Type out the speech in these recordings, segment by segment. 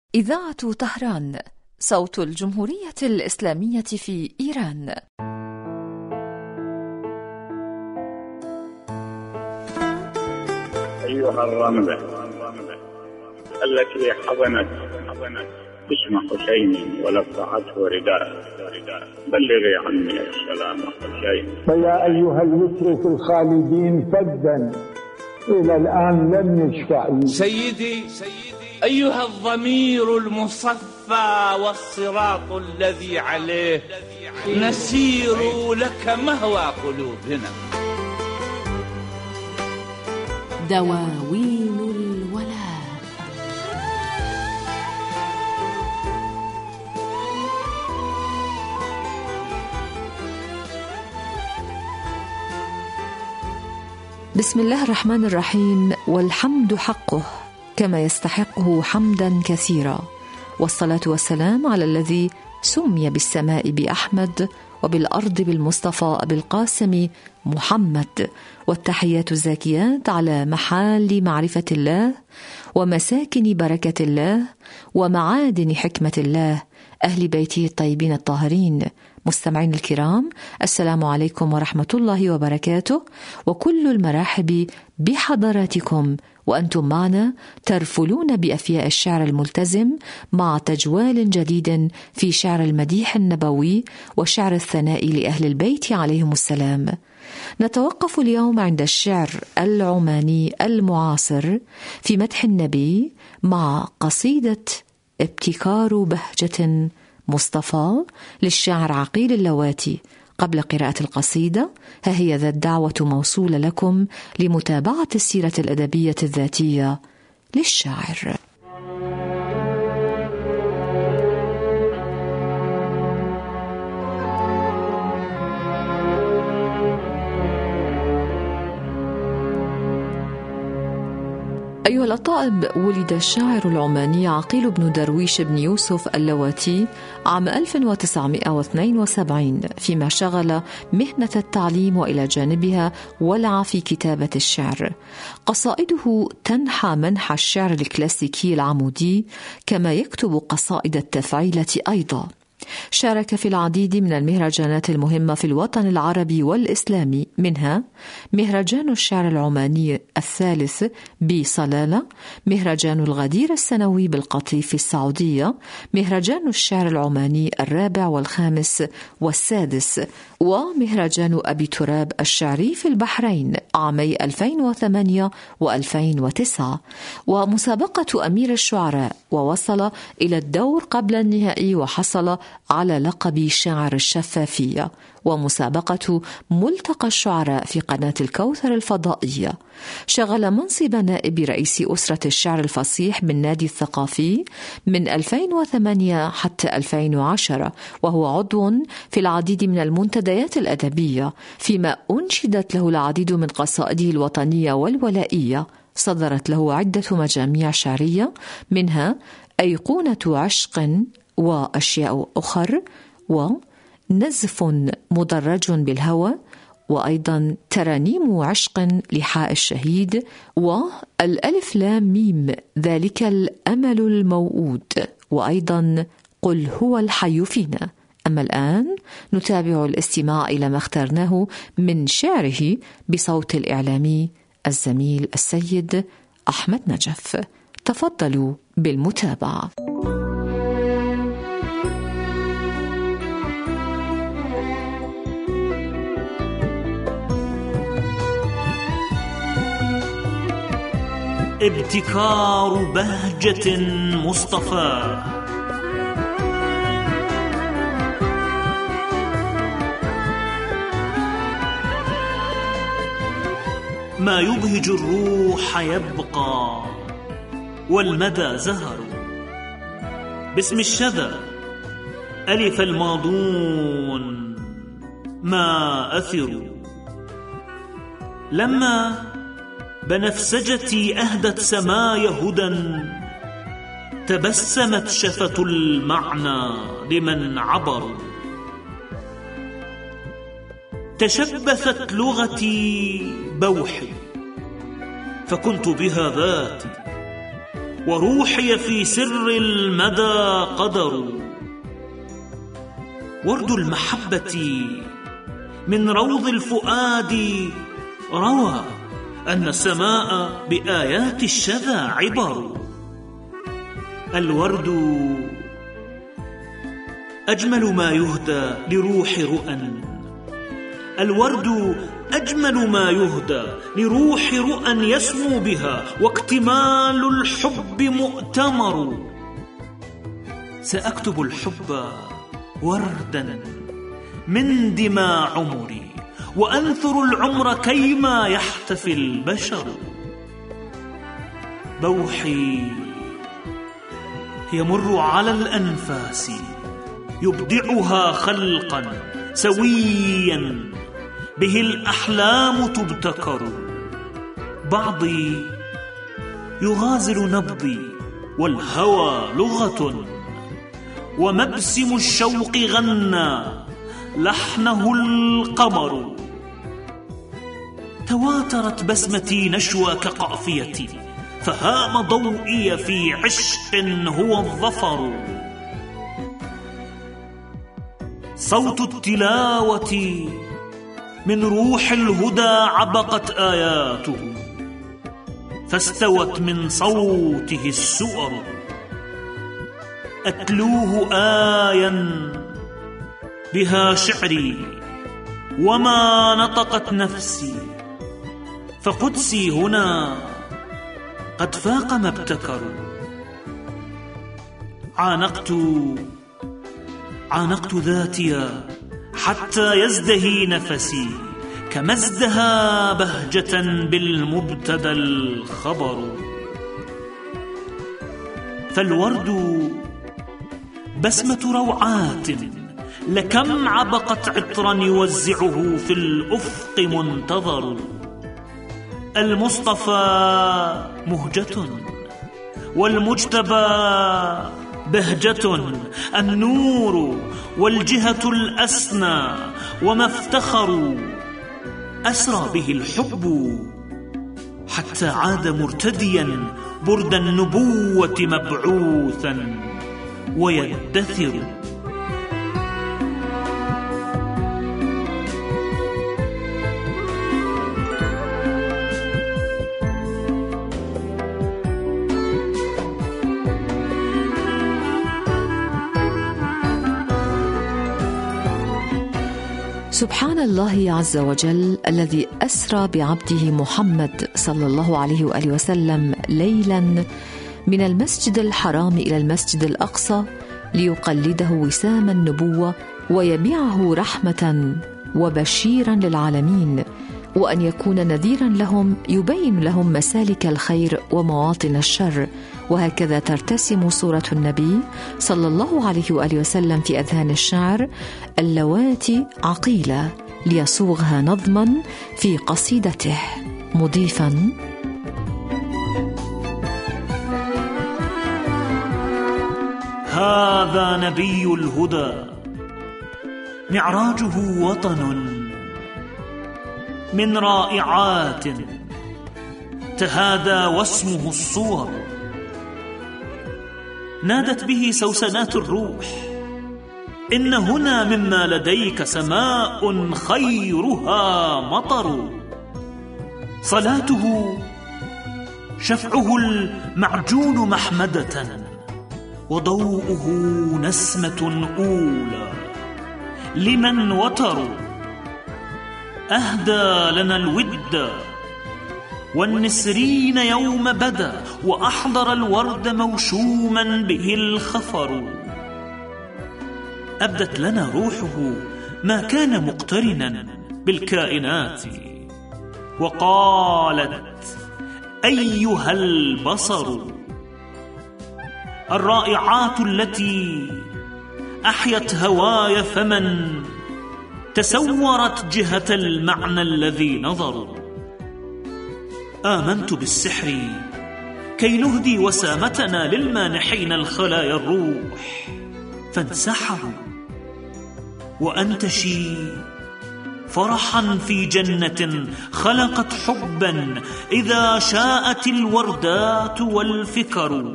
إذاعة طهران، صوت الجمهورية الإسلامية في إيران. أيها الرملة التي حضنت اسم حسين ولفعته رداء، بلغي عني السلام حسين. فيا أيها الوتر في الخالدين فدا إلى الآن لم يشفع. سيدي أيها الضمير المصفى والصراط الذي عليه نسير لك مهوى قلوبنا. دواوين الولاء. بسم الله الرحمن الرحيم، والحمد حقه كما يستحقه حمدا كثيرا، والصلاة والسلام على الذي سمي بالسماء بأحمد وبالأرض بالمصطفى أبي القاسم محمد، والتحيات الزاكيات على محال معرفة الله ومساكن بركة الله ومعادن حكمة الله، أهل بيته الطيبين الطاهرين. مستمعين الكرام، السلام عليكم ورحمة الله وبركاته، وكل المراحب بحضراتكم وأنتم معنا ترفلون بأفياء الشعر الملتزم مع تجوال جديد في شعر المديح النبوي وشعر الثناء لأهل البيت عليهم السلام. نتوقف اليوم عند الشعر العماني المعاصر في مدح النبي مع قصيدة ابتكار بهجة مصطفى للشاعر عقيل اللواتي. قبل قراءة القصيدة ها هي ذا الدعوة موصولة لكم لمتابعة السيرة الأدبية الذاتية للشاعر. أيها الأطائب، ولد الشاعر العماني عقيل بن درويش بن يوسف اللواتي عام 1972، فيما شغل مهنة التعليم وإلى جانبها ولع في كتابة الشعر. قصائده تنحى منحى الشعر الكلاسيكي العمودي، كما يكتب قصائد التفعيلة أيضا. شارك في العديد من المهرجانات المهمة في الوطن العربي والإسلامي، منها مهرجان الشعر العماني الثالث بصلالة، مهرجان الغدير السنوي بالقطيف في السعودية، مهرجان الشعر العماني الرابع والخامس والسادس، ومهرجان أبي تراب الشعري في البحرين عامي 2008 و2009، ومسابقة أمير الشعراء، ووصل إلى الدور قبل النهائي وحصل على لقب شاعر الشفافية، ومسابقة ملتقى الشعراء في قناة الكوثر الفضائية. شغل منصب نائب رئيس أسرة الشعر الفصيح بالنادي الثقافي من 2008 حتى 2010، وهو عضو في العديد من المنتديات الأدبية، فيما أنشدت له العديد من قصائده الوطنية والولائية. صدرت له عدة مجاميع شعرية، منها أيقونة عشق وأشياء أخر، ونزف مدرج بالهوى، وأيضا ترانيم عشق لحاء الشهيد، والألف لام ميم ذلك الأمل الموؤود، وأيضا قل هو الحي فينا. أما الآن نتابع الاستماع إلى ما اخترناه من شعره بصوت الإعلامي الزميل السيد أحمد نجف. تفضلوا بالمتابعة. ابتكار بهجة مصطفى. ما يبهج الروح يبقى والمدى زهر، باسم الشذا ألف الماضون ما أثر. لما بنفسجتي أهدت سمايا هدى، تبسمت شفة المعنى لمن عبروا. تشبثت لغتي بوحي فكنت بها ذاتي، وروحي في سر المدى قدر. ورد المحبة من روض الفؤاد روى أن السماء بآيات الشذا عبر. الورد أجمل ما يهدى لروح رؤى، الورد أجمل ما يهدى لروح رؤى يسمو بها واكتمال الحب مؤتمر. سأكتب الحب وردا من دماء عمري وأنثر العمر كيما يحتفي البشر. بوحي يمر على الأنفاس يبدعها خلقا سويا به الأحلام تبتكر. بعضي يغازل نبضي والهوى لغة، ومبسم الشوق غنى لحنه القمر. تواترت بسمتي نشوى كقافيتي، فهام ضوئي في عشق هو الظفر. صوت التلاوة من روح الهدى عبقت آياته، فاستوت من صوته السؤر. أتلوه آيا بها شعري وما نطقت نفسي، فقدسي هنا قد فاق ما ابتكر. عانقت ذاتي حتى يزدهي نفسي، كما ازدهى بهجة بالمبتدى الخبر. فالورد بسمة روعات، لكم عبقت عطرا يوزعه في الأفق منتظر. المصطفى مهجة والمجتبى بهجة، النور والجهة الأسنى وما افتخروا. أسرى به الحب حتى عاد مرتديا برد النبوة مبعوثا ويدثر. سبحان الله عز وجل الذي أسرى بعبده محمد صلى الله عليه وآله وسلم ليلا من المسجد الحرام إلى المسجد الأقصى ليقلده وسام النبوة ويبيعه رحمة وبشيرا للعالمين، وأن يكون نذيرا لهم يبين لهم مسالك الخير ومواطن الشر. وهكذا ترتسم صورة النبي صلى الله عليه وآله وسلم في أذهان الشاعر اللواتي عقيلة، ليصوغها نظما في قصيدته مضيفا: هذا نبي الهدى معراجه وطن من رائعات تهادى واسمه الصور. نادت به سوسنات الروح: إن هنا مما لديك سماء خيرها مطر. صلاته شفعه المعجون محمدة، وضوءه نسمة أولى لمن وتر. أهدى لنا الود والنسرين يوم بدا، وأحضر الورد موشوما به الخفر. أبدت لنا روحه ما كان مقترنا بالكائنات، وقالت: أيها البصر. الرائعات التي أحيت هواي فمن تسورت جهة المعنى الذي نظر. آمنت بالسحر كي نهدي وسامتنا للمانحين الخلايا الروح، فانسحروا. وأنتشي فرحا في جنة خلقت حبا إذا شاءت الوردات والفكر.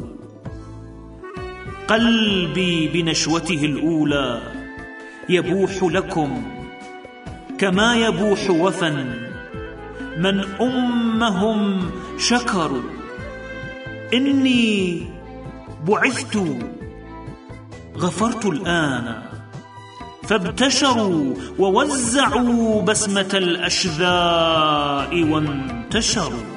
قلبي بنشوته الأولى يبوح لكم كما يبوح وفن من أمهم شكروا. إني بعثت غفرت الآن، فابتشروا ووزعوا بسمة الأشذاء وانتشروا.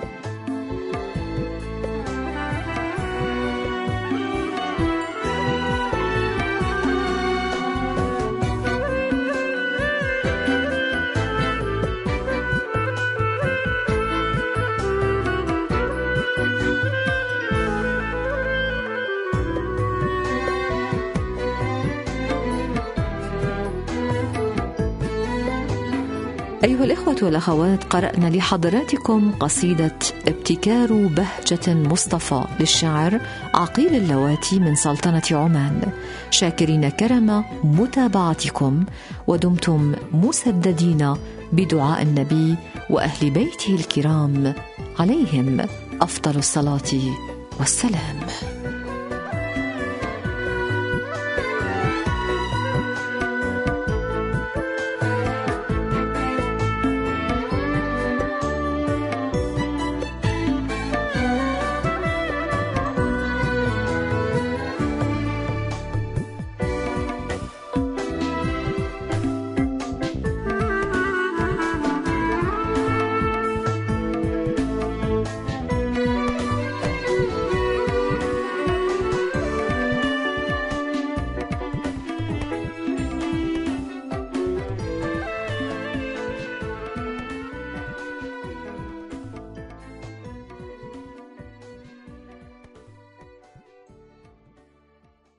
أيها الإخوة والأخوات، قرأنا لحضراتكم قصيدة ابتكار بهجة مصطفى للشاعر عقيل اللواتي من سلطنة عمان، شاكرين كرم متابعتكم، ودمتم مسددين بدعاء النبي وأهل بيته الكرام عليهم أفضل الصلاة والسلام.